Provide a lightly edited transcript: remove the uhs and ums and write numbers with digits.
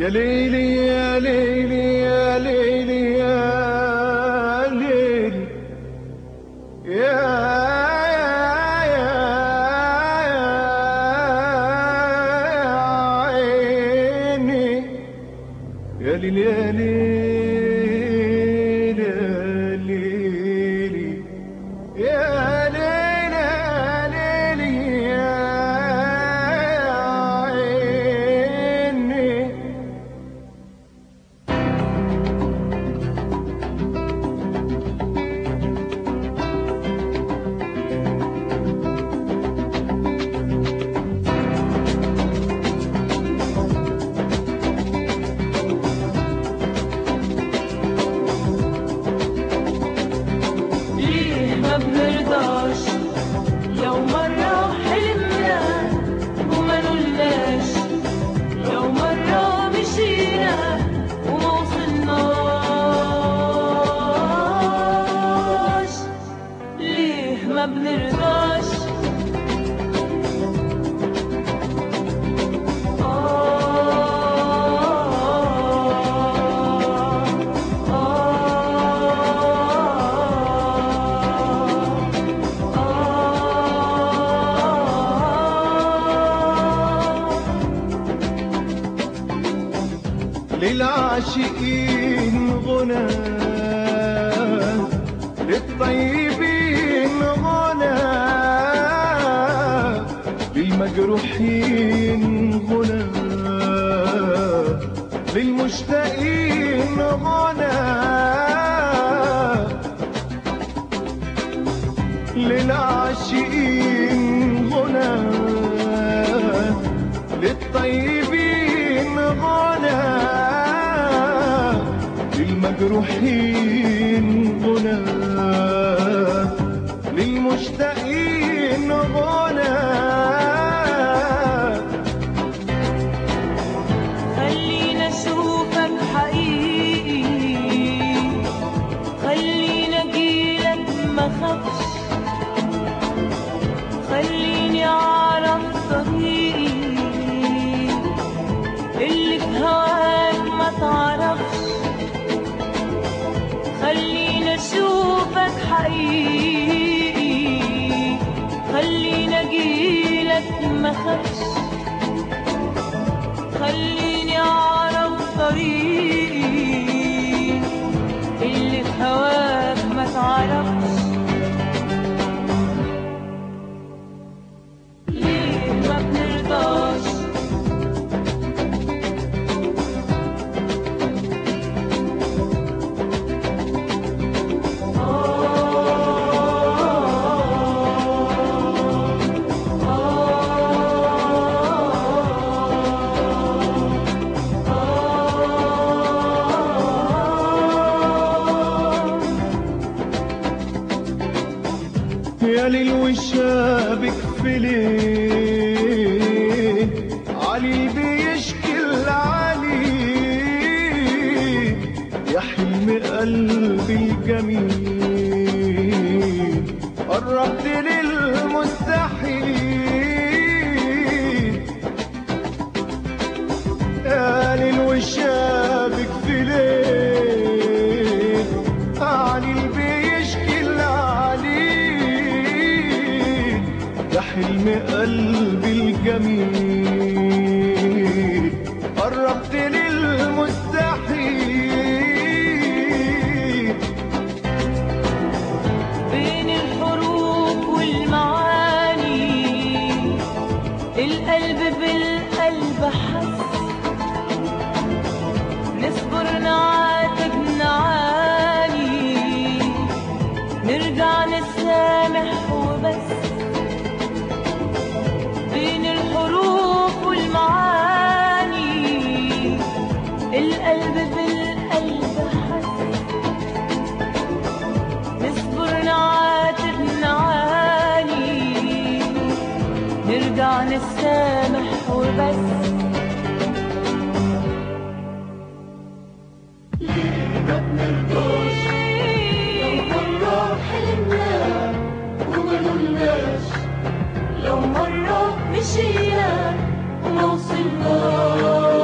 يا ليلي يا ليلي يا ليلي يا ليلي يا عيني يا ليلي يا ليلي يا ليلي يا عيني. ما بنرضاش لو مرة حلمنا وما نقولناش، لو مرة مشينا وما وصلناش. ليه ما بنرضاش؟ للعاشقين غنى، للطيبين غنى، للمجروحين غنى، للمشتاقين غنى، للعاشقين غنى، للطيبين غنى، للمجروحين غنى، للمشتاقين غنى. خلينا اشوفك حقيقي، خلينا اجيلك ما خافش، خليني اعرف طريقي اللي في هواك ما تعرفش. خلينا اشوفك حقيقي، خلينا اجيلك ما خافش، خليني اعرف طريقي اللي في هواك ما تعرفش. ليه ما بنرضاش؟ يا ليل وشابك في ليل، علي بيشكي العلي، يا حلم قلبي الجميل قربت للمستحيل. يا ليل وشابك في ليل، علي بيشكي العليل، يا حلم قلبي الجميل قربت للمستحيل. بين الحروف والمعاني القلب بالقلب حس، نصبر نعاتب نعاني، نرجع نسامح وبس. بين الحروف والمعاني القلب بالقلب حس، نصبر نعاتب نعاني، نرجع نسامح وبس. ما بنرضاش لو مرة حلمنا وما نقولناش، لو مرة مشينا وما وصلناش.